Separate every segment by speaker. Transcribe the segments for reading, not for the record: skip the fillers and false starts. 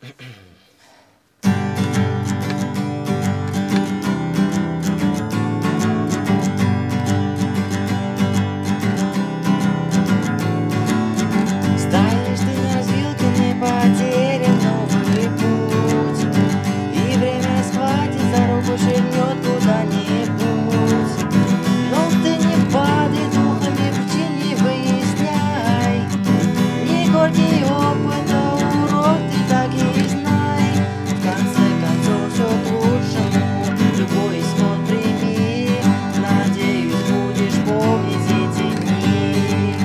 Speaker 1: Стоишь ты на развилке, потерян новый путь, и время схватит за руку, шагнет куда-нибудь. Но ты не падай духом, и причин не выясняй, не горький опыт, а урок ты так и знай. В конце концов все к лучшему, любой исход прими, надеюсь, будешь помнить эти дни.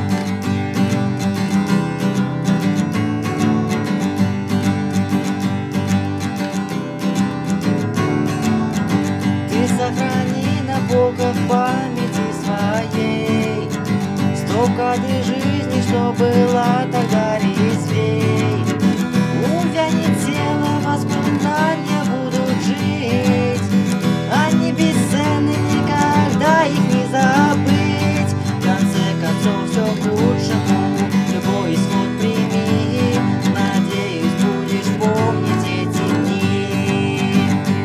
Speaker 1: Ты сохрани на Бога в памяти своей стокады жизни, что была тогда резвей. Увянет тело, воспоминания будут жить, они бесценны, никогда их не забыть. В конце концов все к лучшему, любой исход прими, надеюсь, будешь помнить эти дни.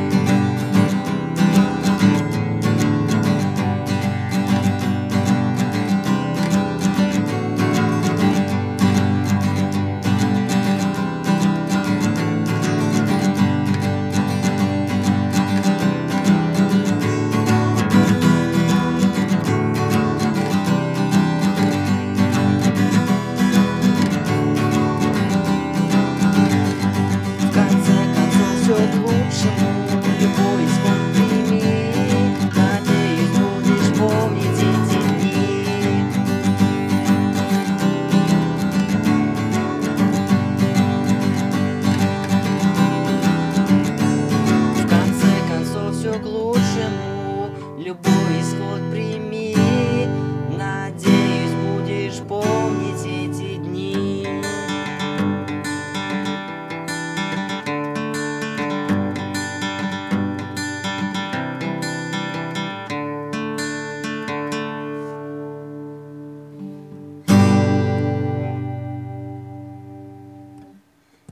Speaker 1: Все к лучшему, любой исход прими, надеюсь, будешь помнить эти дни. В конце концов все к лучшему, любой исход прими, надеюсь, будешь помнить.